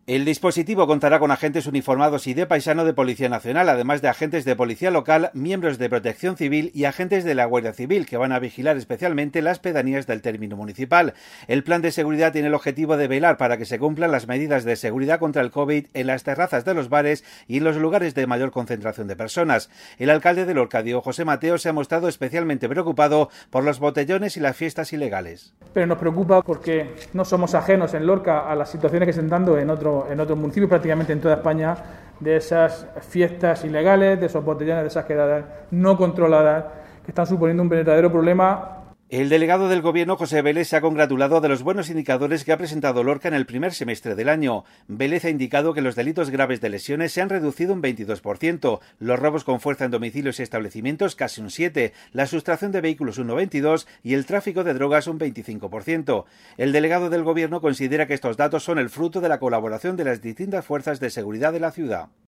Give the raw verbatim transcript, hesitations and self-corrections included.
El dispositivo contará con agentes uniformados y de paisano de Policía Nacional, además de agentes de Policía Local, miembros de Protección Civil y agentes de la Guardia Civil, que van a vigilar especialmente las pedanías del término municipal. El plan de seguridad tiene el objetivo de velar para que se cumplan las medidas de seguridad contra el COVID en las terrazas de los bares y en los lugares de mayor concentración de personas. El alcalde de Lorca, Diego José Mateo, se ha mostrado especialmente preocupado por los botellones y las fiestas ilegales. Pero nos preocupa porque no somos ajenos en Lorca a las situaciones que se están dando en otro en otros municipios, prácticamente en toda España, de esas fiestas ilegales, de esos botellones, de esas quedadas no controladas, que están suponiendo un verdadero problema. El delegado del Gobierno, José Vélez, se ha congratulado de los buenos indicadores que ha presentado Lorca en el primer semestre del año. Vélez ha indicado que los delitos graves de lesiones se han reducido un veintidós por ciento, los robos con fuerza en domicilios y establecimientos casi un siete por ciento, la sustracción de vehículos un veintidós por ciento y el tráfico de drogas un veinticinco por ciento. El delegado del Gobierno considera que estos datos son el fruto de la colaboración de las distintas fuerzas de seguridad de la ciudad.